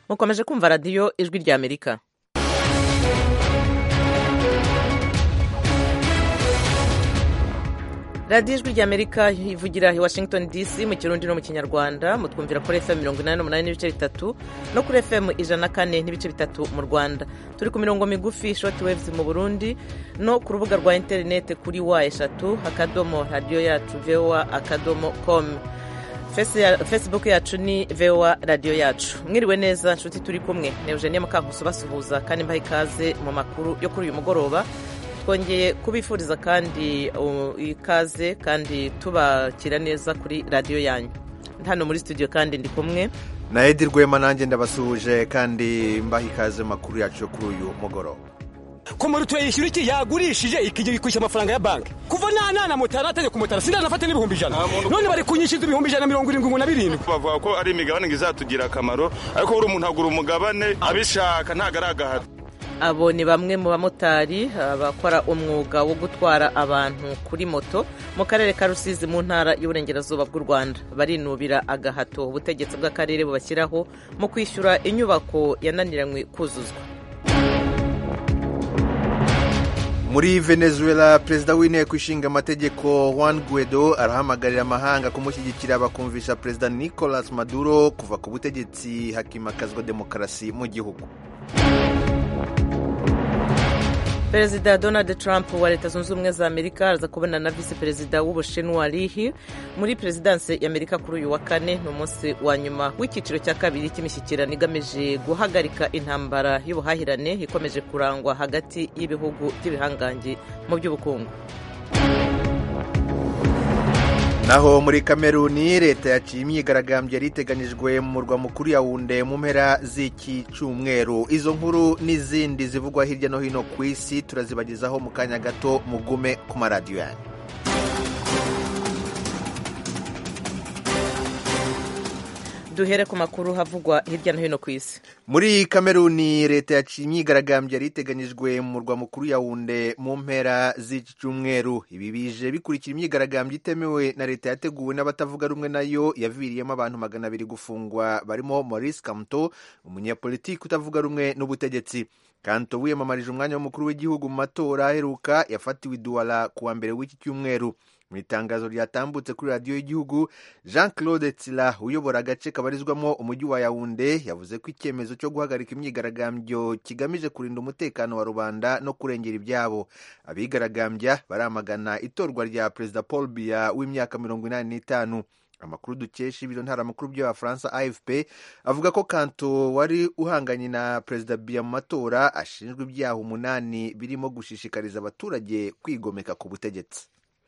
mukomeje kumva radiyo ijwi rya Amerika. radiyo ijwi rya Amerika ivugira i Washington DC mu kirundi no mu kinyarwanda. Mutwumvira kuri FM 88 n'ibice bitatu no kuri FM 104 n'ibice bitatu mu Rwanda. Turi ku mirongo migufi short waves mu Burundi no ku rubuga rwa interinete kuri wa3.radio.com. Facebook yacu ni VOA radio yacu. Mwiriwe neza nshuti, turi kumwe na Eugenie Mukankusi basuhuza kandi mbaha ikaze mu makuru yo kuri uyu mugoroba. Twongeye kubifuriza kandi ikaze kandi tubakira neza kuri radio yanyu. Hano muri studio kandi ndi kumwe na Edi Rwema, nanjye ndabasuhuje kandi mbaha ikaze makuru yacu kuri uyu mugoroba. Ko muri tuyishyura iki yagurishije ikigiye kwishyura amafaranga ya banki kuva nana mutara ategeka kumutara sindanafate n'ibihumbi 100 none bari kunyishyuza ibihumbi 177 bavuga ko ari imigabane izatugira akamaro, ariko buri umuntu agura umugabane abishaka ntagaragara. Abo ni bamwe mu bamotari bakora umwuga wo gutwara abantu kuri moto mu karere ka Rusizi mu ntara y'uburengerazuba bw'u Rwanda. Barinubira agahato ubutegetsi bw'akarere bubashyiraho mu kwishyura inyubako yananiranywe kuzuzwa. Muri Venezuela, perezida w'inteko ishinga amategeko Juan Guaido arahamagarira amahanga kumushyigikira bakumvisha perezida Nicolas Maduro kuva ku butegetsi hakimakazwa demokarasi mu gihugu. Perezida Donald Trump wa Leta Zunze Ubumwe za Amerika araza kubona na visi perezida w'Ubushinwa Li He muri perezidanse y'Amerika kuri uyu wa kane. Ni umunsi wa nyuma w'icyiciro cya kabiri cy'imishyikirano igamije guhagarika intambara y'ubuhahirane ikomeje kurangwa hagati y'ibihugu by'ibihangange mu by'ubukungu. Naho muri Kameruni, leta yaciye imyigaragambyo yari iteganijwe mu murwa mukuru Yaounde mu mpera z'iki cyumweru. Izo nkuru n'izindi zivugwa hirya no hino ku isi turazibagezaho mu kanya gato. Mugume ku maradiyo yanyu. Duhere ku makuru havugwa hirya no hino ku isi. Muri Kameruni, leta yaciye imyigaragambyo yari iteganijwe mu murwa mukuru Yaounde mu mpera z'iki cyumweru. Ibi bije bikurikira imyigaragambyo itemewe na leta yateguwe n'abatavuga rumwe nayo yaviriyemo abantu 200 gufungwa, barimo Maurice Kamto, umunyapolitiki utavuga rumwe n'ubutegetsi. Kamto wiyamamarije umwanya w'umukuru w'igihugu mu matora aheruka yafatiwe i Douala kuwa mbere w'iki cyumweru. Mu itangazo ryatambutse kuri radiyo y'igihugu, Jean-Claude Tsila uyobora agace kabarizwamo umujyi wa Yaounde yavuze ko icyemezo cyo guhagarika imyigaragambyo kigamije kurinda umutekano wa rubanda no kurengera ibyabo. Abigaragambya baramagana itorwa rya Perezida Paul Biya w'imyaka 85. Amakuru dukesha ibiro ntaramakuru by'Abafaransa AFP avuga ko Kanto wari uhanganye na Perezida Biya mu matora ashinjwa ibyaha 8 birimo gushishikariza abaturage kwigomeka ku butegetsi.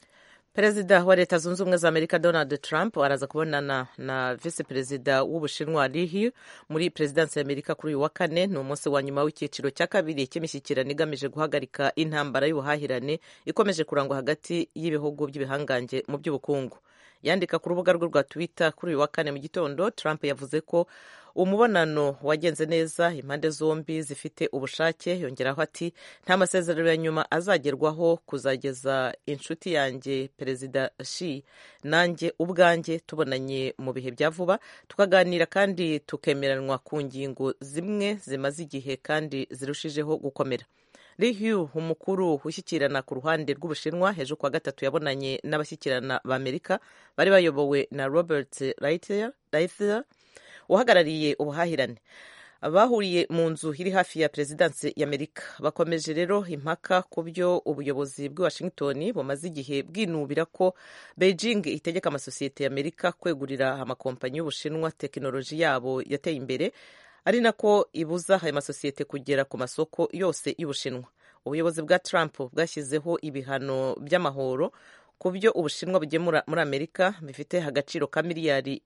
Perezida wa Leta Zunze Ubumwe za Amerika Donald Trump araza kubonana na visi perezida w'Ubushinwa Li He muri perezidanse y'Amerika kuri uyu wa kane. Ni umunsi wa nyuma w'icyiciro cya kabiri cy'imishyikirano igamije guhagarika intambara y'ubuhahirane ikomeje kurangwa hagati y'ibihugu by'ibihangange mu by'ubukungu. Yandika ku rubuga rwe rwa Twitter kuri uyu wa kane mu gitondo, Trump yavuze ko umubonano wagenze neza, impande zombi zifite ubushake. Yongeraho ati nta masezerano ya nyuma azagerwaho kuzageza inshuti yanjye Perezida Xi nanjye ubwanjye tubonanye mu bihe bya vuba, tukaganira kandi tukemeranwa ku ngingo zimwe zimaze igihe kandi zirushijeho gukomera. Li He, umukuru ushyikirana ku ruhande rw'Ubushinwa, ejo kuwa gatatu yabonanye n'abashyikirana b'Amerika bari bayobowe na Robert Lighthizer uhagarariye ubuhahirane. Bahuriye mu nzu iri hafi ya perezidanse y'Amerika. Bakomeje rero impaka ku byo ubuyobozi bw'i Washington bumaze igihe bwinubira ko Beijing itegeka amasosiyete y'Amerika kwegurira amakompanyi y'Ubushinwa tekinoloji yabo yateye imbere, ari nako ibuza ayo masosiyete kugera ku masoko yose y'Ubushinwa. Ubuyobozi bwa Trump bwashyizeho ibihano by'amahoro ku byo Ubushinwa bugemura muri Amerika bifite agaciro ka miliyari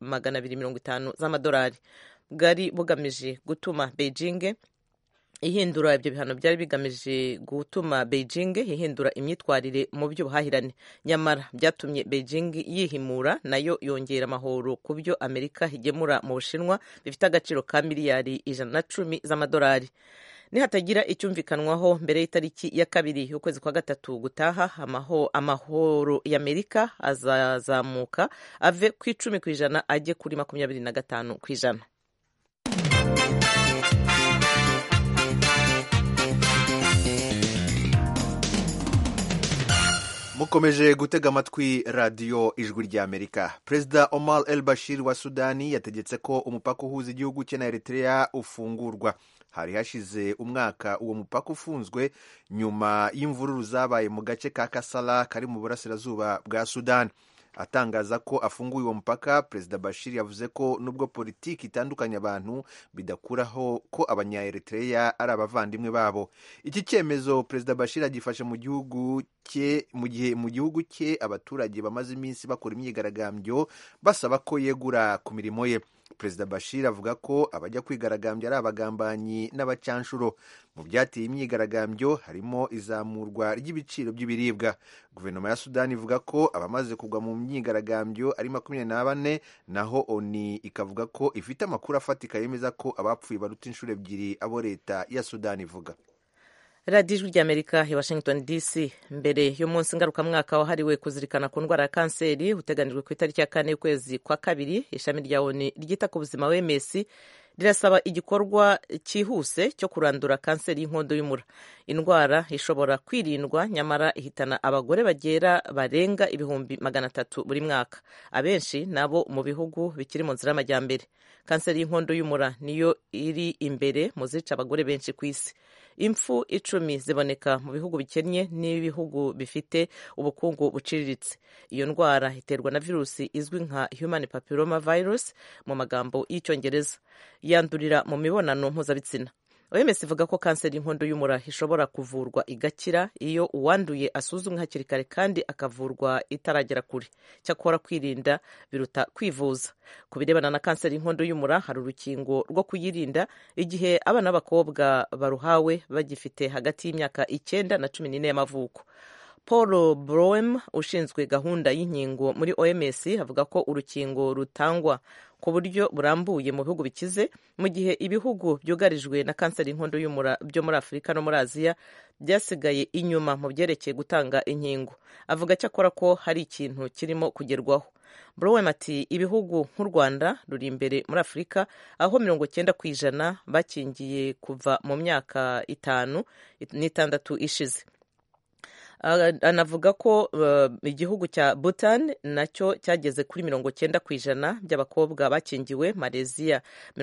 250 z'amadolari. Bwari bugamije gutuma Beijing ihindura, ibyo bihano byari bigamije gutuma Beijing ihindura imyitwarire mu by'ubuhahirane, nyamara byatumye Beijing yihimura nayo yongera amahoro ku byo Amerika igemura mu Bushinwa bifite agaciro ka miliyari 110 z'amadolari. Nihatagira icyumvikanwaho mbere y'itariki ya 2 y'ukwezi kwa gatatu gutaha, amahoro y'Amerika azazamuka ave ku 10% ajye kuri 25%. mukomeje gutega amatwi radiyo ijwi ry'amerika. perezida Omar el Bashir wa sudani yategetse ko umupaka uhuza igihugu cye na Eritrea ufungurwa. hari hashize umwaka uwo mupaka ufunzwe nyuma y'imvururu zabaye mu gace ka Kasala kari mu burasirazuba bwa Sudani. atangaza ko afunguye uwo mupaka, perezida Bashir yavuze ko nubwo politiki itandukanye abantu bidakuraho ko abanya-Eritrea ari abavandimwe babo. iki cyemezo perezida Bashir agifashe mu gihugu cye mu gihe mu gihugu cye abaturage bamaze iminsi bakora imyigaragambyo basaba ko yegura ku mirimo ye. perezida Bashir avuga ko abajya kwigaragambya ari abagambanyi n'abacyanshuro. mu byateye imyigaragambyo harimo izamurwa ry'ibiciro by'ibiribwa. guverinoma ya Sudani ivuga ko abamaze kugwa mu myigaragambyo ari 24, naho ONU ikavuga ko ifite amakuru afatika yemeza ko abapfuye baruta inshuro ebyiri abo leta ya Sudani ivuga. radiyo ijwi ry'amerika i Washington DC. mbere y'umunsi ngarukamwaka wahariwe kuzirikana ku ndwara ya kanseri uteganijwe ku itariki ya 4 y'ukwezi kwa kabiri, ishami rya ONU ryita ku buzima OMS rirasaba igikorwa cyihuse cyo kurandura kanseri y'inkondo y'umura. indwara ishobora kwirindwa, nyamara ihitana abagore barenga ibihumbi 300 buri mwaka, abenshi nabo mu bihugu bikiri mu nzira y'amajyambere. kanseri y'inkondo y'umura niyo iri imbere mu zica abagore benshi ku isi. impfu 10 ziboneka mu bihugu bikennye n'ibihugu bifite ubukungu buciriritse. iyo ndwara iterwa na virusi izwi nka human papilloma virus mu magambo y'icyongereza, yandurira mu mibonano mpuzabitsina. OMS ivuga ko kanseri y'inkondo y'umura ishobora kuvurwa igakira iyo uwanduye asuzumwe hakiri kare kandi akavurwa itaragera kure. cyakora kwirinda biruta kwivuza. ku birebana na kanseri y'inkondo y'umura, hari urukingo rwo kuyirinda igihe abana b'abakobwa baruhawe bagifite hagati y'imyaka 9 na 14 y'amavuko. Paul Broem ushinzwe gahunda y'inkingo muri OMS avuga ko urukingo rutangwa ku buryo burambuye mu bihugu bikize, mu gihe ibihugu byugarijwe na kanseri y'inkondo y'umura byo muri Afurika no muri Aziya byasigaye inyuma mu byerekeye gutanga inkingo. avuga cyakora ko hari ikintu kirimo kugerwaho. Broem ati ibihugu nk'u Rwanda ruri imbere muri Afurika, aho 90% bakingiye kuva mu myaka 5 n'itandatu ishize. anavuga ko igihugu cya Bhutan nacyo cyageze kuri 90% by'abakobwa bakingiwe, Malaysia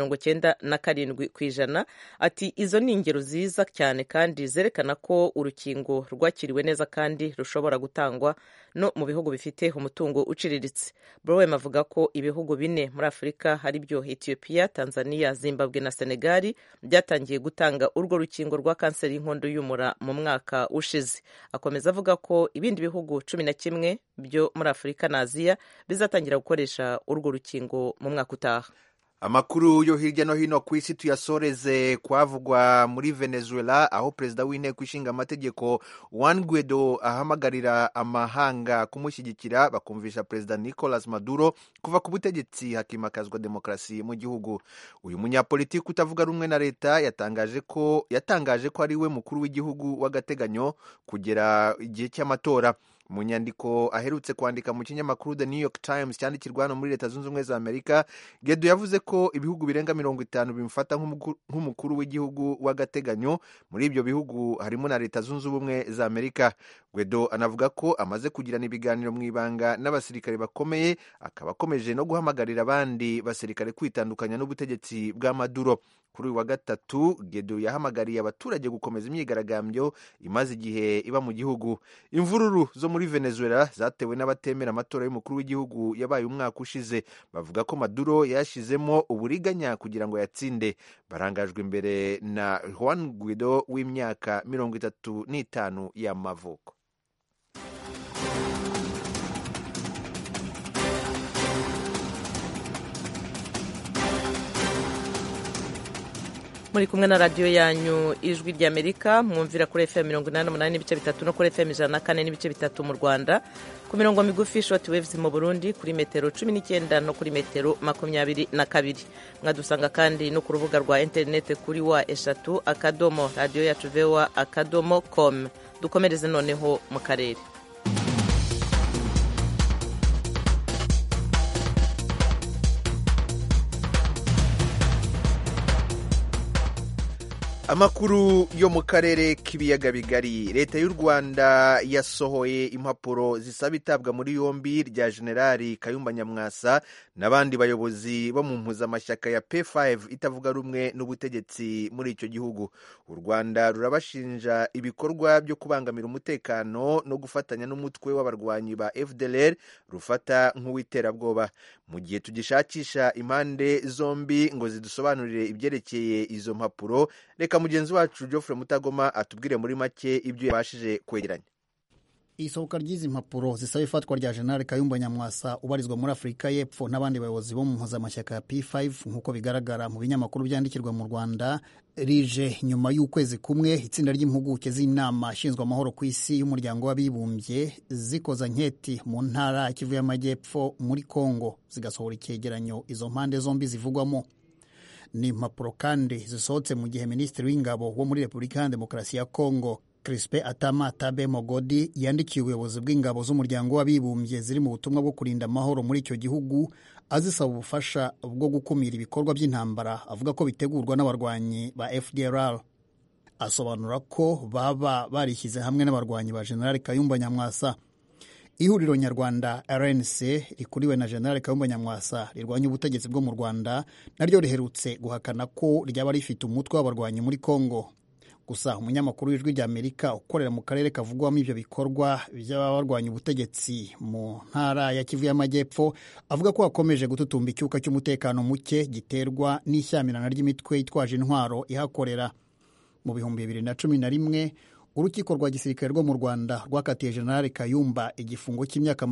97%. ati izo ni ingero nziza cyane kandi zerekana ko urukingo rwakiriwe neza kandi rushobora gutangwa no mu bihugu bifite umutungo uciriritse. Broem avuga ko ibihugu 4 muri Afurika hari byo Ethiopia, Tanzania, Zimbabwe na Senegal byatangiye gutanga urwo rukingo rwa kanseri y'inkondo y'umura mu mwaka ushize. akomeza avuga ko ibindi bihugu 11 byo muri Afurika na Aziya bizatangira gukoresha urwo rukingo mu mwaka utaha. amakuru yo hirya no hino ku isi tuyasoreze kwavugwa muri Venezuela, aho perezida w'inteko ishinga amategeko Juan Guaido ahamagarira amahanga kumushyigikira bakumvisha perezida Nicolas Maduro kuva ku butegetsi hakimakazwa demokarasi mu gihugu. uyu munyapolitiki utavuga rumwe na leta yatangaje ko ari we mukuru w'igihugu w'agateganyo kugera igihe cy'amatora. mu nyandiko aherutse kwandika mu kinyamakuru The New York Times cyandikirwa hano muri Leta Zunze Ubumwe za Amerika, Guaido yavuze ko ibihugu birenga 50 bimufata nk'umukuru w'igihugu w'agateganyo. muri ibyo bihugu harimo na Leta Zunze Ubumwe za Amerika. Guaido anavuga ko amaze kugirana ibiganiro mu ibanga n'abasirikare bakomeye, akaba akomeje no guhamagarira abandi basirikare kwitandukanya n'ubutegetsi bwa Maduro. kuri uyu wa gatatu, Guaido yahamagariye abaturage gukomeza imyigaragambyo imaze igihe iba mu gihugu. imvururu zo muri Venezuela zatewe n'abatemera amatora y'umukuru w'igihugu yabaye umwaka ushize. bavuga ko Maduro yashizemo uburiganya kugira ngo yatsinde. barangajwe imbere na Juan Guaido w'imyaka 35 y'amavuko. muri kumwe na radiyo yanyu ijwi ry'Amerika, mwumvira kuri FM 88.3 no kuri FM 104.3 mu Rwanda, ku mirongo migufi short waves mu Burundi kuri metero 19 no kuri metero 22. mwadusanga kandi no ku rubuga rwa internet kuri wa@radioyacu.voa.com. dukomereze noneho mu karere. Amakuru yo mu karere k'ibiyaga bigari. Leta y'u Rwanda yasohoye impapuro zisaba itabwa muri yombi rya Generali Kayumba Nyamwasa n'abandi bayobozi bo mu mpuzamashyaka ya P5 itavuga rumwe n'ubutegetsi muri icyo gihugu. U Rwanda rurabashinja ibikorwa byo kubangamira umutekano no gufatanya n'umutwe w'abarwanyi ba FDLR rufata nk'uw'iterabwoba. Mu gihe tugishakisha impande zombi ngo zidusobanurire ibyerekeye izo mpapuro, reka mugenzi wacu Geoffrey Mutagoma atubwire muri make ibyo yabashije kwegeranya. Isohoka ry'izi mpapuro zisaba ifatwa rya General Kayumba Nyamwasa ubarizwa muri Afurika y'Epfo n'abandi bayobozi bo mu mpuzamashyaka ya P5 nk'uko bigaragara mu binyamakuru byandikirwa mu Rwanda, rije nyuma y'ukwezi kumwe itsinda ry'impuguke z'inama ishinzwe amahoro ku isi y'umuryango w'abibumbye zikoza nketi mu ntara ya Kivu y'Amajyepfo muri Kongo zigasohora icyegeranyo izo mpande zombi zivugwamo. Ni impapuro kandi zisohotse mu gihe Minisitiri w'Ingabo wo muri Repubulika ya Demokarasi ya Kongo Crispin Atama Tabe Mogodi yandikiye ubuyobozi bw'ingabo z'umuryango w'abibumbye ziri mu butumwa bwo kurinda amahoro muri icyo gihugu azisaba ubufasha bwo gukumira ibikorwa by'intambara avuga ko bitegurwa n'abarwanyi ba FDLR. Asobanura ko baba barishyize hamwe n'abarwanyi ba General Kayumba Nyamwasa. Ihuriro Nyarwanda RNC rikuriwe na General Kayumba Nyamwasa rirwanya ubutegetsi bwo mu Rwanda naryo riherutse guhakana ko ryaba rifite umutwe w'abarwanyi muri Kongo. Gusa umunyamakuru w'Ijwi ry'Amerika ukorera mu karere kavugwamo ibyo bikorwa by'abarwanya ubutegetsi mu ntara ya Kivu y'Amajyepfo avuga ko hakomeje gututumba icyuka cy'umutekano muke giterwa n'ishyamirana ry'imitwe yitwaje intwaro ihakorera. Mu 2011 urukiko rwa gisirikare rwo mu Rwanda rwakatiye General Kayumba igifungo cy'imyaka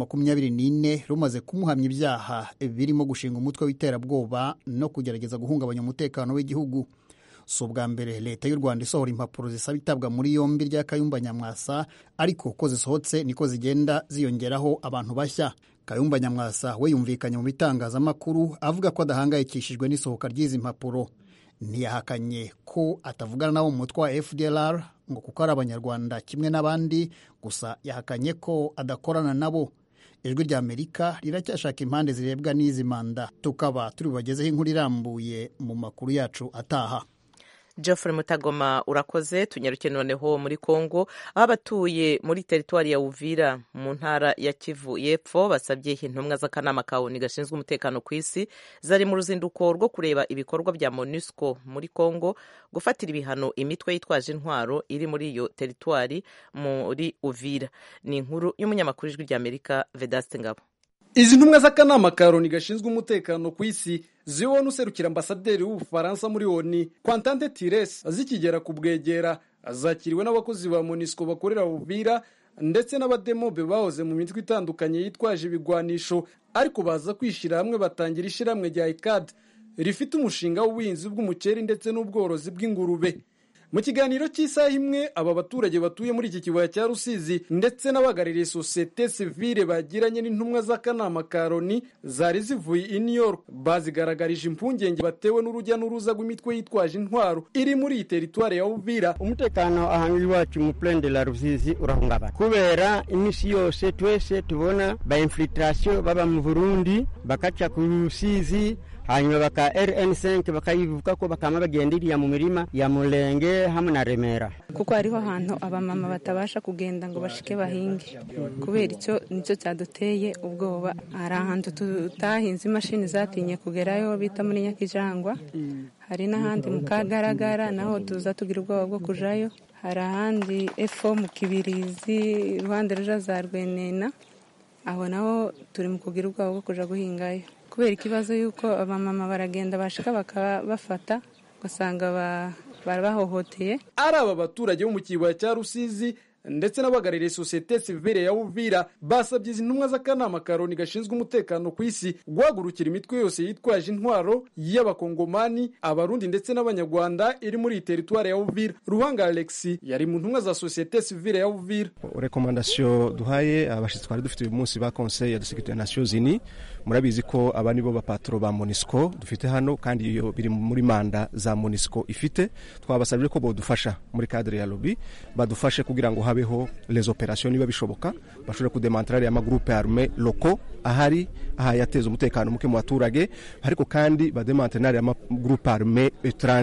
24 rumaze kumuhamya ibyaha birimo gushinga umutwe w'iterabwoba no kugerageza guhungabanya umutekano w'igihugu. Si ubwa mbere leta y'u Rwanda isohora impapuro zisaba itabwa muri yombi rya Kayumba Nyamwasa, ariko uko zisohotse niko zigenda ziyongeraho abantu bashya. Kayumba Nyamwasa we yumvikanye mu bitangazamakuru avuga ko adahangayikishijwe n'isohoka ry'izi mpapuro. Ntiyahakanye ko atavugana nabo mu mutwe wa FDLR ngo kuko ari abanyarwanda kimwe n'abandi, gusa yahakanye ko adakorana nabo. Ijwi ry'Amerika riracyashaka impande zirebwa n'izi manda, tukaba turi bubagezeho inkuru irambuye mu makuru yacu ataha. Geoffrey Mutagoma urakoze. Tunyaruke noneho muri Kongo, aho abatuye muri teritwari ya Uvira mu ntara ya Kivu y'Epfo basabye intumwa z'akanama ka ONU gashinzwe umutekano ku isi zari mu ruzinduko rwo kureba ibikorwa bya MONUSCO muri Kongo gufatira ibihano imitwe yitwaje intwaro iri muri iyo teritwari muri Uvira. Ni inkuru y'umunyamakuru w'Ijwi ry'Amerika Vedaste Ngabo. Izi ntumwa z'akanama ka ONU gashinzwe umutekano ku isi ziwe n'userukira ambasaderi w'Ubufaransa muri ONU Quentin Tires zikigera ku Bwegera, azakiriwe n'abakozi ba MONUSCO bakorera Uvira ndetse n'abademobe bahoze mu mitwe itandukanye yitwaje ibigwanisho, ariko baza kwishira hamwe batangira ishiramwe rya ICAD rifite umushinga w'ubuhinzi bw'umuceri ndetse n'ubworozi bw'ingurube. Mu kiganiro cy'isaha imwe aba baturage batuye muri iki kibaya cya Rusizi ndetse n'abagaririye societe civile bagiranye n'intumwa z'akanama ka ONU zari zivuye i New York bazigaragarije impungenge batewe n'urujya n'uruza rw'imitwe yitwaje intwaro iri muri iyi teritwari ya Uvira. Umutekano ahangi wacu mu plaine de la Rusizi urahungabana kubera imisi yose twese tubona ba infiltration baba mu Burundi bakaca ku Rusizi, hanyuma baka RN5 bakayivuka ko bakama bagendiriya mu mirima ya Mulenge hamwe na Remera, kuko hariho ahantu abamama batabasha kugenda ngo bashike bahinge. Kubera nicyo cyaduteye ubwoba. Hari ahantu tutahinze imashini zatinye kugerayo bita muri Nyakijangwa, hari n'ahandi mu Kagaragara naho tuza tugira ubwoba bwo kujayo, hari ahandi efo mu Kibirizi iruhande ruja za Rwenena, aho naho turi mu kugira ubwoba bwo kuja guhingayo kubera ikibazo yuko abamama baragenda bashika bakabafata ugasanga barabahohoteye. Ari aba baturage bo mu kibaya cya Rusizi ndetse n'abagaririye societe civile ya Uvira basabye izi ntumwa z'akanama ka ONU gashinzwe umutekano ku isi guhagurukira imitwe yose yitwaje intwaro y'abakongomani, abarundi ndetse n'abanyarwanda iri muri iyi teritwari ya Uvira. Ruhanga Alexis yari mu ntumwa za societe civile ya Uvira. Recommandation duhaye abashitsi twari dufite uyu munsi ba Conseil de Sécurité des Nations Unies, murabizi ko aba nibo bapatro ba MONUSCO dufite hano kandi iyo biri muri manda za MONUSCO ifite. Twabasabye ko bodufasha muri cadre ya lobby, badufashe kugira ngo habeho les opérations niba bishoboka bashobora kudemantrara ya magroupe armé locaux ahari yateza umutekano muke mu baturage, ariko kandi bademantrara ya magroupe armé étranger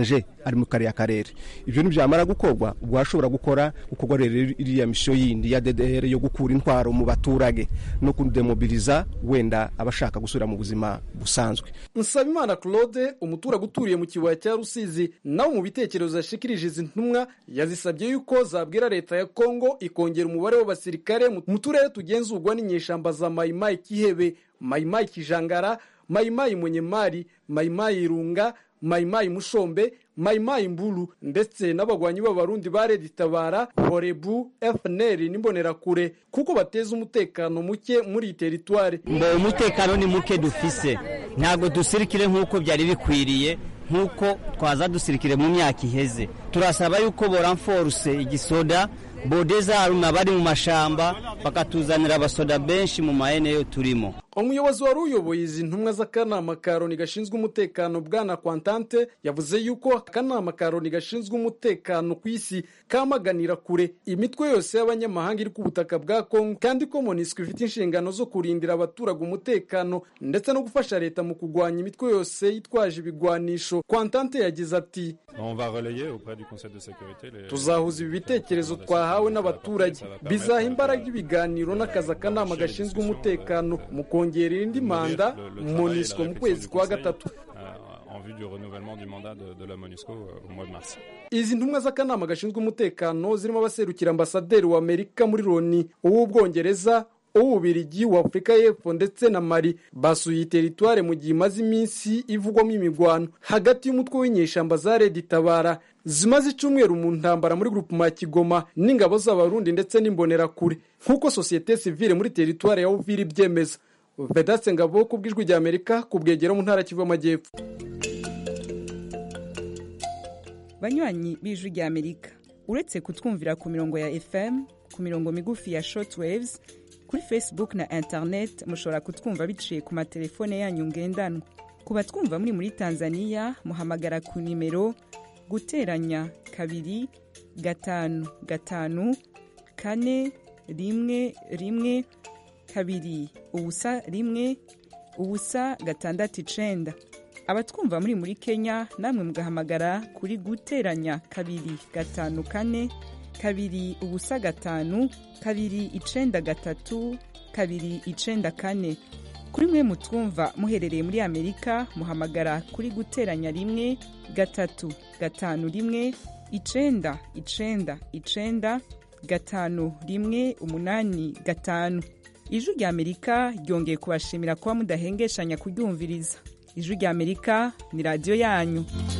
ari mu kariya karere. Ibyo nibyamara gukorwa ubwo hashobora gukorwa rero iriya misiyo yindi ya DDR yo gukura intwaro mu baturage no kudemobiliza wenda abashaka gusubira mu buzima busanzwe. Nsabimana Claude, umuturage uturiye mu kibaya cya Rusizi, nawe mu bitekerezo yashikirije izi ntumwa yazisabye yuko zabwira leta ya Kongo ikongera umubare w'abasirikare mu turere tugenzurwa n'inyeshamba za Maimai Kihebe, Maimai Kijangara, Maimai Munyemari, Maimai Irunga, Maimai Mushombe, Maimai Mbulu ndetse n'abagwanyi b'abarundi ba Red Tabara, Horebu, FNL n'imbonerakure kuko bateza umutekano muke muri territoire. Umutekano ni muke dufise, ntago dusirikire nk'uko byari bikwiriye, nk'uko twaza dusirikire mu myaka iheze. Turasaba yuko boranforce igisoda bodeza aruna bari mu mashamba bakatuzanira abasoda benshi mu maene yo turimo. Umuyobozi wari uyoboye izi ntumwa z'akanama ka Loni gashinzwe umutekano bwana Kwantante yavuze yuko akanama ka Loni gashinzwe umutekano ku isi kamaganira kure imitwe yose y'abanyamahanga iri ku butaka bwa Kongo, kandi ko MONUSCO ifite inshingano zo kurindira abaturage umutekano ndetse no gufasha leta mu kugwanya imitwe yose yitwaje ibigwanisho. Kwantante yagize ati tuzahuza ibi bitekerezo twahawe n'abaturage, bizaha imbaraga ibiganiro n'akazi akanama gashinzwe umutekano mu kongerera indi manda MONUSCO mu kwezi kwa gatatu. Izi ntumwa z'akanama gashinzwe umutekano zirimo abaserukira ambasaderi wa Amerika muri Loni, uw'Ubwongereza, uw'Ubirigi, wa Afrika y'Epfo ndetse na Mali basuye territoire mu gihe imaze iminsi ivugwamo imigwano hagati y'umutwe w'inyeshamba za Red Tabara zimaze icyumweru mu ntambara muri groupement Kigoma n'ingabo z'abarundi ndetse n'imbonerakure nk'uko societe civile muri territoire ya Uvira ibyemeza. Vedaste Ngabo ku bw'ijwi rya Amerika ku bwegera mu ntara Kivu y'Amajyepfo. Banywanyi b'ijwi rya Amerika, uretse kutwumvira ku mirongo ya FM, ku mirongo migufi ya shortwaves, kuri Facebook na internet mushobora kutwumva biciye ku matelefone yanyu ngendanwa. Ku batwumva muri Tanzania muhamagara ku nimero guteranya 2 5 5 4 1 1 2 ubusa 1 ubusa 6 abatwumva muri Kenya namwe mugahamagara kuri guteranya 2 5 4 2 ubusa 5 2 93 2 94. Kuri mwe mutwumva muherereye muri Amerika muhamagara kuri guteranya 1 3 5 1 9 9 9 5 1 8 5. Ijwi rya Amerika ryongeye kubashimira kuba mudahengeshanya kuryumviriza. Ijwi rya Amerika ni radio yanyu.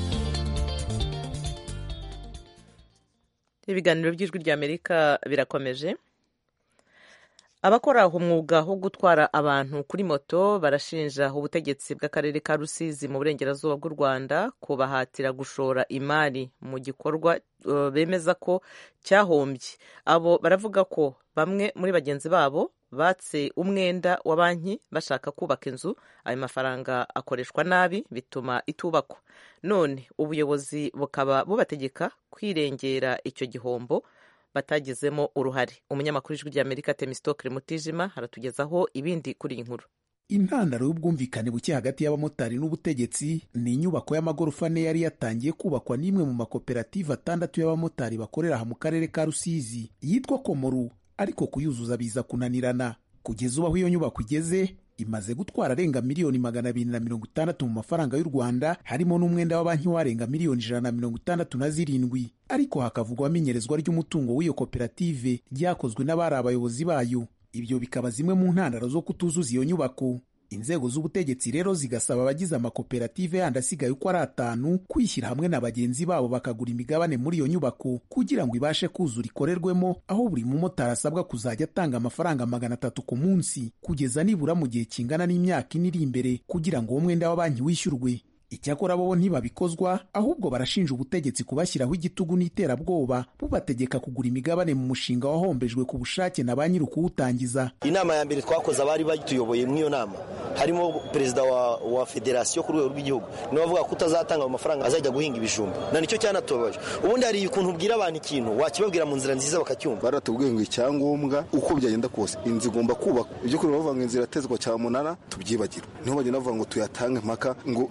Ibiganiro by'Ijwi rya Amerika birakomeje. Abakora umwuga wo gutwara abantu kuri moto barashinja ubutegetsi bw'akarere ka Rusizi mu burengerazuba bw'u Rwanda kubahatira gushora imari mu gikorwa bemeza ko cyahombye. Abo baravuga ko bamwe muri bagenzi babo batse umwenda wa banki bashaka kubaka inzu, ayo mafaranga akoreshwa nabi bituma itubakwa. None ubuyobozi bukaba bubategeka kwirengera icyo gihombo batagizemo uruhare. Umunyamakuru w'Ijwi rya Amerika Temistokle Mutijima aratugezaho ibindi kuri iyi nkuru. Intandaro y'ubwumvikane buke hagati y'abamotari n'ubutegetsi ni inyubako y'amagorofa ane yari yatangiye kubakwa n'imwe mu makoperative 6 y'abamotari bakorera aha mu karere ka Rusizi yitwa Komoru, ariko kuyuzuza biza kunanirana. Kugeza ubu aho iyo nyubako igeze imaze gutwara arenga miliyoni 260 mu mafaranga y'u Rwanda, harimo n'umwenda wa banki warenga miliyoni 167, ariko hakavugwa amenyerezwa ry'umutungo w'iyo koperative ryakozwe n'abari abayobozi bayo. Ibyo bikaba zimwe mu ntandaro zo kutuzuza iyo nyubako. Inzego z'ubutegetsi rero zigasaba abagize amakoperative yandi asigaye uko ari 5 kwishyira hamwe na bagenzi babo bakagura imigabane muri iyo nyubako kugira ngo ibashe kuzura ikorerwemo, aho buri mumotari asabwa kuzajya atanga amafaranga 300 ku munsi kugeza nibura mu gihe kingana n'imyaka 4 iri imbere kugira ngo uwo mwenda wa banki wishyurwe. Icyakora bo ntibabikozwa, ahubwo barashinja ubutegetsi kubashyiraho igitugu n'iterabwoba bubategeka kugura imigabane mu mushinga wahombejwe ku bushake na ba nyiri kuwutangiza. Inama ya mbere twakoze abari batuyoboye mu iyo nama harimo perezida wa federasiyo ku rwego rw'igihugu niwe avuga ko utazatanga amafaranga azajya guhinga ibijumba, na nicyo cyanatobaje. Ubundi hari ukuntu ubwira abantu ikintu wakibabwira mu nzira nziza bakacyumva. Baratubwiye ngo icyangombwa uko byagenda kose inzu igomba kubaka. Ibyo kuri bavuga ngo inzira atezwa cyamunara tubyibagiro, niho bagenda bavuga ngo tuyatange mpaka ngo inzu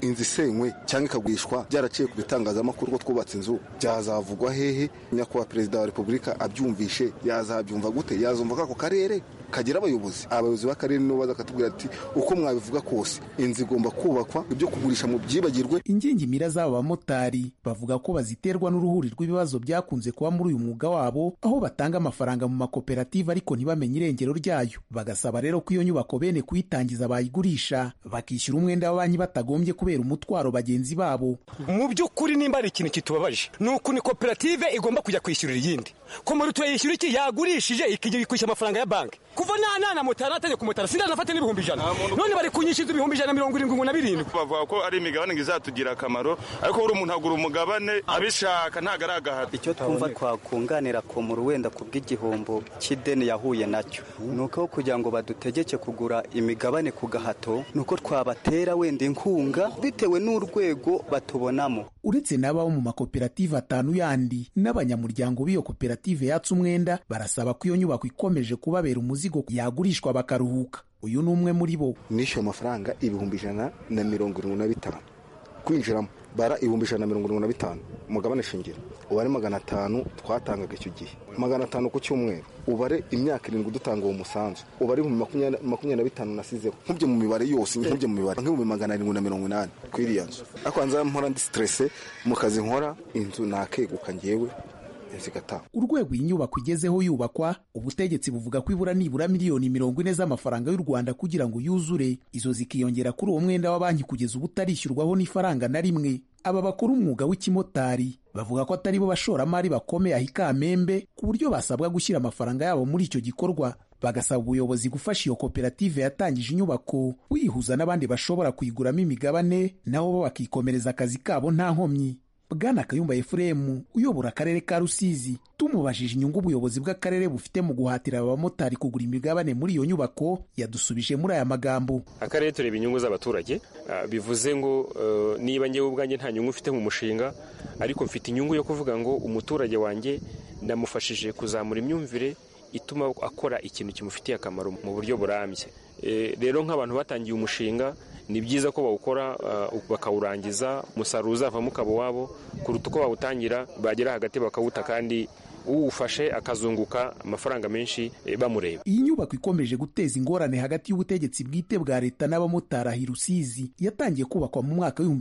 isenywe cyangwa ikagurishwa byaraciye ku bitangazamakuru ko twubatse inzu byazavugwa hehe? Nyakubahwa Perezida wa Repubulika abyumvishe yazabyumva gute? Yazumva ko ako karere kagira abayobozi b'akarere nibo baza katubwira ati uko mwabivuga kose inzu igomba kubakwa, ibyo kugurisha mu byibagirwe. Ingingimira z'aba bamotari bavuga ko baziterwa n'uruhuri rw'ibibazo byakunze kuba muri uyu mwuga wabo, aho batanga amafaranga mu makoperative ariko ntibamenye irengero ryayo. Bagasaba rero ko iyo nyubako bene kuyitangiza bayigurisha bakishyura umwenda wa banki batagombye kubera umutwaro bagenzi babo. Mu by'ukuri nimba ari ikintu kitubabaje nuko ni koperative igomba kujya kwishyurira iyindi ko muri tuyishyura iki yagurishije ikijya kwishyura amafaranga ya banki. Kuva nana motara ategeka kumotara sindanafate n'ibihumbi 100 none bari kunyishyuza ibihumbi 177. Bavuga ko ari imigabane izatugira akamaro, ariko uri umuntu agura umugabane abishaka ntagaragahata. Icyo twumva twakunganira ko mu ruwenda kubw'igihombo cy'ideni yahuye nacyo nuko kugira ngo badutegeke kugura imigabane ku gahato nuko twabatera wenda inkunga bitewe n'urwego batubonamo. Uretse n'abaho mu makoperative 5 yandi n'abanyamuryango b'iyo koperative yatse umwenda barasaba ko iyo nyubako ikomeje kubabera umuzigo yagurishwa bakaruhuka. Uyu ni umwe muri bo. Nishyuye amafaranga 175 kwinjiramo bara 175 umugabane shingiro ubare 500 twatangaga icyo gihe 500 ku cyumweru ubare imyaka 7 dutanga uwo musanzu ubare 25 nasizeho nkubye mu mibare yose nkubye mu mibare nk'ibihumbi 780 kwiriya nzu akwanza mpora ndi stress mu kazi nkora inzu nakeguka ngewe. Urwego inyubako igezeho yubakwa, ubutegetsi buvuga ko ibura nibura miliyoni 40 z'amafaranga y'u Rwanda kugira ngo yuzure, izo zikiyongera kuri uwo mwenda wa banki kugeza ubu utarishyurwaho n'ifaranga na rimwe. Aba bakora umwuga w'ikimotari bavuga ko atari bo bashoramari bakomeye aho Kamembe ku buryo basabwa gushyira amafaranga yabo muri icyo gikorwa. Bagasaba ubuyobozi gufasha iyo koperative yatangije inyubako wihuza n'abandi bashobora kuyiguramo imigabane nabo bo bakikomereza akazi kabo nta nkomyi. Bwana Kayumba Ephraim uyobora akarere ka Rusizi tumubajije inyungu ubuyobozi bw'akarere bufite mu guhatira abamotari kugura imigabane muri iyo nyubako yadusubije muri aya magambo. Akarere tureba inyungu z'abaturage, bivuze ngo niba ngewe ubwanjye nta nyungu ufite mu mushinga ariko mfite inyungu yo kuvuga ngo umuturage wanjye ndamufashije kuzamura imyumvire ituma akora ikintu kimufitiye akamaro mu buryo burambye. Rero nk'abantu batangiye umushinga ni byiza ko bawukora bakawurangiza, umusaruro uzavamo ukaba wabo kuruta uko bawutangira bagera hagati bakawuta kandi uwufashe akazunguka amafaranga menshi bamureba. Iyi nyubako ikomeje guteza ingorane hagati y'ubutegetsi bwite bwa leta n'abamotari i Rusizi yatangiye kubakwa mu mwaka wa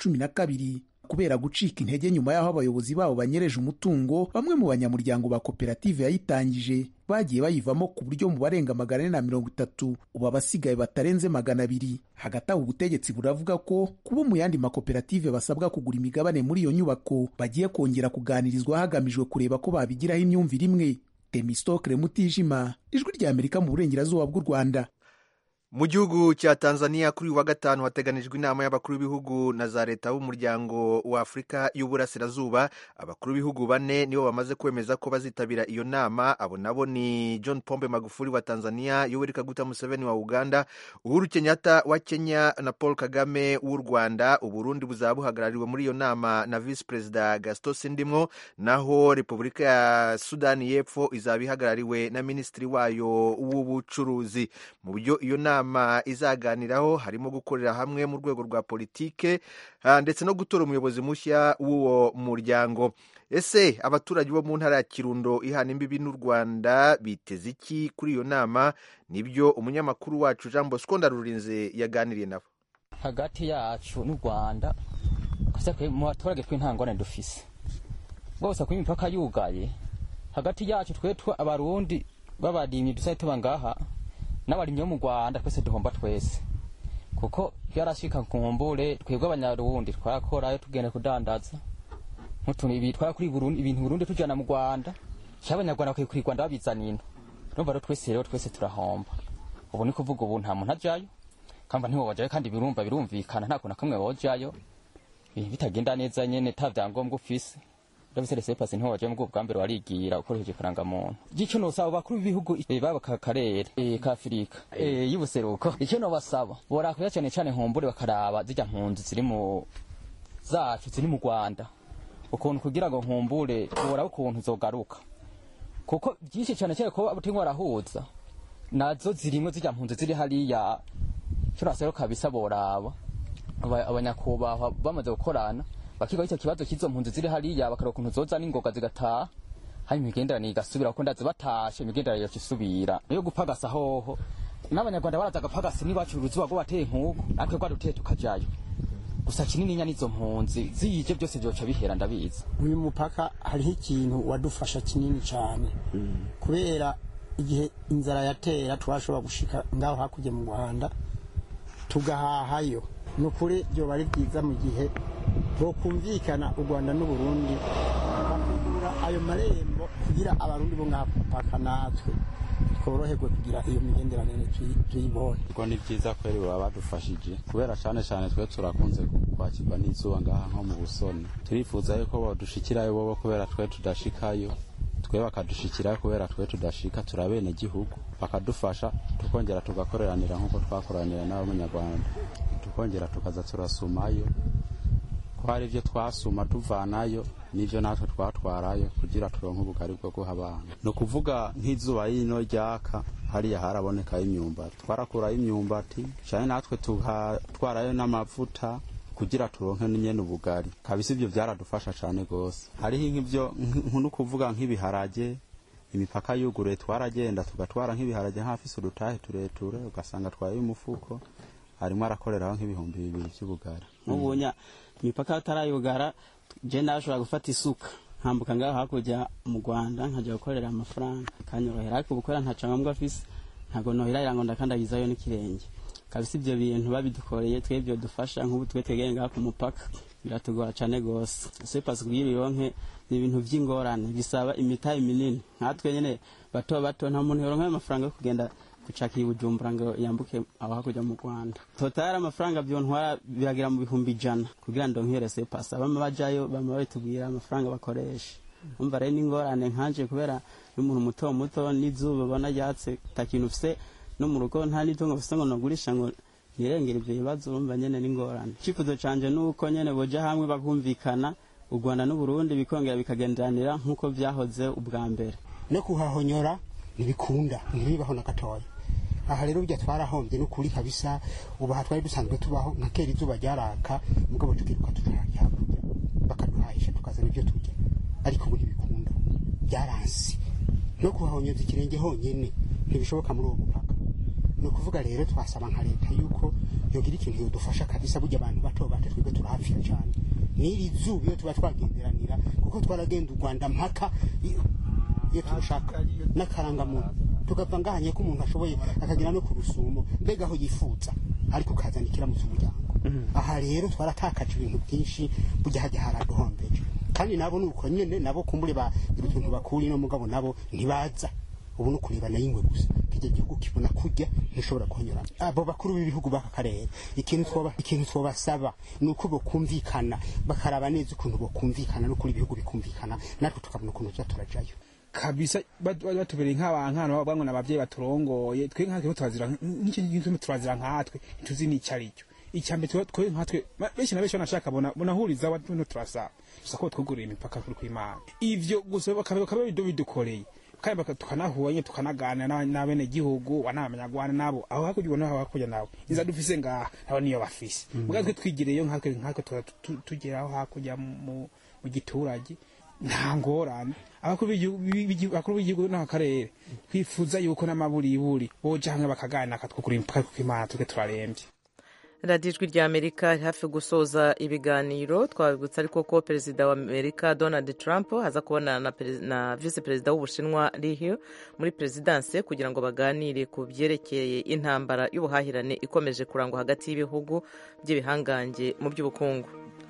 2012 kubera gucika intege nyuma y'aho abayobozi babo banyereje umutungo. Bamwe mu banyamuryango ba koperative yayitangije bagiye bayivamo ku buryo mu barenga 430 ubu abasigaye batarenze 200. Hagati aho ubutegetsi buravuga ko kuba mu yandi makoperative basabwa kugura imigabane muri iyo nyubako bagiye kongera kuganirizwa hagamijwe kureba ko babigiraho imyumvire imwe. Temistokle Mutijima, Ijwi ry'Amerika mu burengerazuba bw'u Rwanda. Mu gihugu cya Tanzania kuri wa gatanu hateganijwe inama y'abakuru b'ibihugu na za leta b'umuryango wa Afurika y'Uburasirazuba. Abakuru b'ibihugu 4 nibo bamaze kwemeza ko bazitabira iyo nama. Abo nabo ni John Pombe Magufuli wa Tanzania, Yoweri Kaguta Museveni wa Uganda, Uhuru Kenyatta wa Kenya na Paul Kagame w'u Rwanda. Uburundi buzaba buhagarariwe muri iyo nama na Vice President Gaston Sindimwo, naho Repubulika ya Sudani y'Epfo izaba ihagarariwe na Minisitiri wayo w'ubucuruzi. Mu buryo iyo nama izaganiraho harimo gukorera hamwe mu rwego rwa politike ndetse no gutora umuyobozi mushya w'uwo muryango. Ese abaturage bo mu ntara ya Kirundo ihana imbibi n'u Rwanda biteze iki kuri iyo nama? Nibyo umunyamakuru wacu Jean Bosco Ndarurinze yaganiriye nabo. Hagati yacu n'u Rwanda kasakwe mu baturage tw'intangone dufise bose ku imipaka yugaye. Hagati yacu twetwa abarundi babadimye dusaye tubangaha n'abarimye mu Rwanda twese duhomba twese kuko byarashika kumbure twebwe abanyarundi twakorayo tugenda kudandaza nk'utuntu bitwara kuri Burundi ibintu Burundi tujana mu Rwanda cy'abanyarwanda bakwiye kuri Rwanda babizanina. Urumva rero twese turahomba. Ubu ni kuvuga ubu nta muntu ajayo kamba ntibo bajayo kandi birumvikana nta kuntu kamwe bojayo bitagenda neza nyene tavyangombwa ufise. Ndabise pasi ntiho waje mu bwa mbere warigira ukoresheje faranga muntu. Gico no saba bakuru b'ibihugu baba kakarere ka Afrika y'ubuseruko. Ico no basaba borakuya cyane nkumbure bakaraba zijya mpunzi ziri mu zacu ziri mu Rwanda. Ukuntu kugira ngo nkumbure bora ukuntu zogaruka. Kuko byinshi cyane ko abutingwa rahuza nazo zirimo zijya mpunzi ziri hariya. Cyo nasero kabisa boraba abanyakubahwa bamaze gukorana bakiga icyo kibazo cy'izo mpunzi ziri hariya bakaroka ukuntu zoza n'ingoga zigataha hanyuma imigenderanire igasubira kuko ndazi batashe imigenderanire yosubira niyo gupagasa hoho n'abanyarwanda baraza gapagasa nibacu uruzuba rwo bateye nkuko natwe rwaduteye tukajayo gusa kinini nya nizo mpunzi ziyije byose byoca bihera ndabizi. Uyu mupaka hariho ikintu wadufasha kinini cyane kubera igihe inzara yatera twashobora gushika ngaho hakujye mu Rwanda tugahahayo nukuri byo bari byiza mu gihe bokumvikana u Rwanda n'u Burundi bakugura ayo marembo kugira abarundi bo ngapaka natwe tworoherwe kugira iyo migenderanire tuyibone. Kuko ni byiza kweri baba badufashije kubera cyane twe turakunze kwakirwa n'izuba ngaha nko mu Busoni turifuza yuko badushikirayo bobo kubera twe tudashikayo twe bakadushikira kubera twe tudashika turabene gihugu bakadufasha tukongera tugakoreranira nkuko twakoranira n'abanyarwanda tukongera tukaza turasumayo ko hari ibyo twasuma tuvanayo nivyo natwe twatwarayo kugira turonke ubugari bwo guha abantu. No kuvuga nk'izuba yino ryaka hariya haraboneka imyumbati twarakurayo imyumbati cyane natwe tugatwarayo n'amavuta kugira turonke nyene ubugari kabisa ibyo byaradufasha cyane gose. Hariho nk'ibyo nkuno kuvuga nk'ibiharage imipaka yugure twaragenda tugatwara nk'ibiharage hafise udutahe tureture ugasanga twaye umufuko harimo arakoreraho nk'ibihumbi 2 by'ubugari. Mubunya imipaka atarayugara je ndashobora gufata isuka nkambuka ngaho hakujya mu Rwanda nkajya gukorera amafaranga kanyorohera ariko gukora ntaca ngombwa afise ntago nohira irango ndakandagizayo n'ikirenge kabisa ibyo bintu babidukoreye twebyo dufasha nk'ubu twe tegenga ku mupaka biratugora cyane gose c'est parce que ibironke ni ibintu by'ingorane bisaba imitayi minini nkatwe nyene bato nta muntu yoronka amafaranga yo kugenda kucaki Bujumbura ngo yambuke aho hakujya mu Rwanda total amafaranga byontwara biragira mu 100 kugira ndonke c'est parce abama bajayo bama batubwira amafaranga bakoresha umva rero n'ingorane nkanje kubera y'umuntu muto n'izuba bana yatse takintu ufise no mu rugo nta nitongo ufise ngo nagurisha ngo nirengera ibyo bibazo umva nyene n'ingorane. Cifuzo canje nuko nyene boja hamwe bakumvikana u Rwanda n'u Burundi bikongera bikagenderanira nkuko byahoze ubwa mbere no kuhahonyora nibikunda ntibibaho na gatoya. Aha rero bijya twarahombye no kuri kabisa ubu hatwari dusanzwe tubaho nka kera izuba ryaraka mugabo tukiruka tukarya bakaduhaisha tukazana ibyo turya ariko ubu ntibikunda byaransi no kuhahonyoza ikirenge honyene ntibishoboka muri uwo mupaka. No kuvuga rero twasaba nka leta yuko yogira ikintu yodufasha kabisa burya abantu bato twebwe turahapfira cyane n'iri zuba iyo tuba twagenderanira kuko twaragenda u Rwanda mpaka iyo tushaka n'akarangamuntu tugapfa ngahanye ko umuntu ashoboye akagira no ku rusumo mbega aho yifuza ariko kazandikira mu muryango. Aha rero twaratakaje ibintu byinshi burya hajya haraduhombeje kandi nabo nuko nyene nabo kumbure ba ibintu bakuri no mugabo nabo ntibaza ubu no kureba na yingwe gusa kijya gihugu kibona kujya ntishobora kunyura. Abo bakuru b'ibihugu bakakarere ikintu twobasaba nuko bokumvikana bakaraba neza ukuntu bokumvikana no kuri ibihugu bikumvikana natwe tukabona ukuntu turajayo kabisa batubereye nk'abankano babangwa n'abavyeyi baturongoye twe nk'aho twazira n'icyo turazira nkatwe tuzi n'icyaricyo icyambe twe nkatwe benshi na benshi banashaka bona huriza abantu no turasaba sako twugurira imipaka kuri kw'Imana ivyo gusa bakaba bidukoreye kandi tukanahuye tukanagana n'abene gihugu wanamanyagwana nabo aho hakujya naho hakujya nawe iza dufise ngaha nabo niyo bafise mugatwe twigireyo nkatwe tugeraho hakujya mu giturage nta ngorane abakuru b'igihugu n'akarere twifuza yuko n'amaburiburi boja hamwe bakagana katwukura impaka kw'Imana tuke turarembye. Radio Ijwi rya Amerika hafi gusoza ibiganiro twabibutsa ariko ko perezida wa Amerika Donald Trump haza kubonana na vice perezida w'Ubushinwa Li He muri presidence kugira ngo baganire ku byerekeye intambara y'ubuhahirane ikomeje kurangwa hagati y'ibihugu by'ibihangange mu by'ubukungu.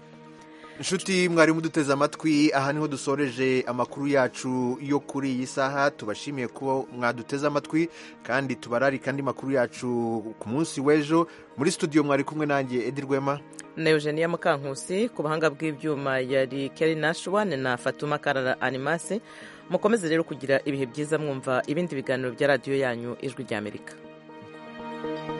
Inshuti mwari muduteze amatwi aha niho dusoreje amakuru yacu yo kuri iyi saha tubashimiye ko mwaduteze amatwi kandi tubarari kandi makuru yacu ku munsi w'ejo muri studio mwari kumwe nanjye Edi Rwema na Eugenia Mukankusi ku bahanga bw'ibyuma yari Kelly Nashwan na Fatuma Karara Animase mukomeze rero kugira ibihe byiza mwumva ibindi biganiro bya radio yanyu Ijwi rya Amerika.